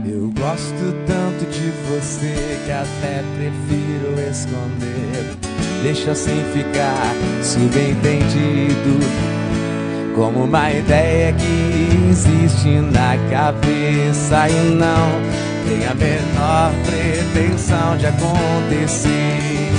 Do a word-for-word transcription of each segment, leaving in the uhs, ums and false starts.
Eu gosto tanto de você que até prefiro esconder. Deixa assim ficar subentendido, como uma ideia que existe na cabeça e não tem a menor pretensão de acontecer.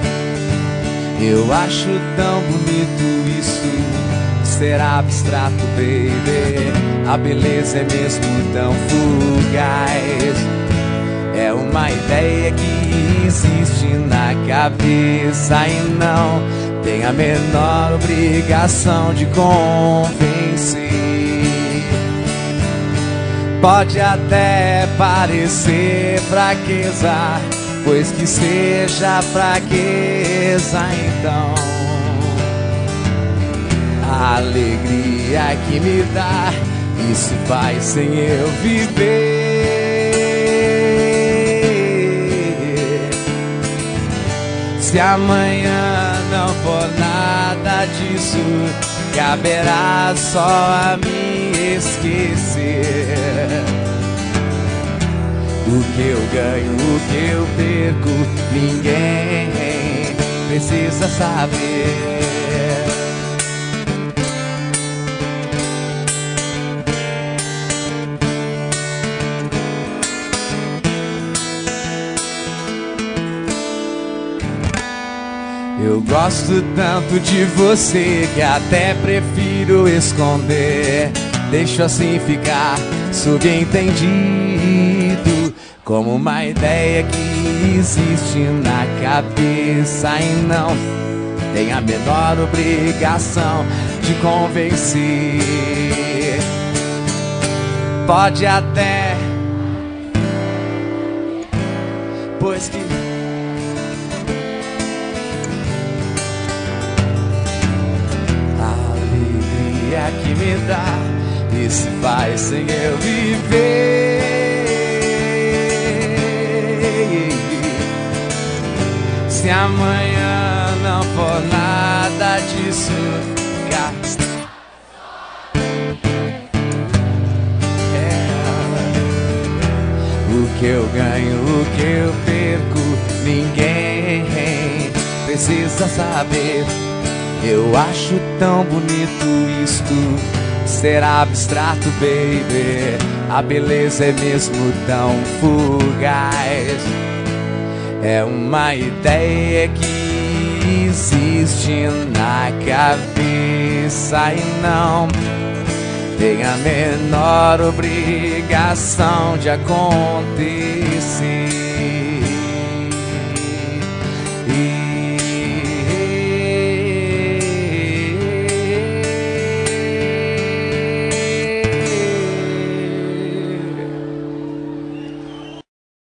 Eu acho tão bonito isso, ser abstrato, baby. A beleza é mesmo tão fugaz. É uma ideia que existe na cabeça e não tem a menor obrigação de convencer. Pode até parecer fraqueza, pois que seja fraqueza então. A alegria que me dá, e se faz sem eu viver. Se amanhã não for nada disso, caberá só a mim esquecer. O que eu ganho, o que eu perco, ninguém precisa saber. Eu gosto tanto de você que até prefiro esconder. Deixo assim ficar subentendido, como uma ideia que existe na cabeça e não tem a menor obrigação de convencer. Pode até, pois que que me dá, e se faz sem eu viver. Se amanhã não for nada disso, é. O que eu ganho, o que eu perco, ninguém precisa saber. Eu acho tão bonito isto, ser abstrato, baby. A beleza é mesmo tão fugaz. É uma ideia que existe na cabeça e não tem a menor obrigação de acontecer.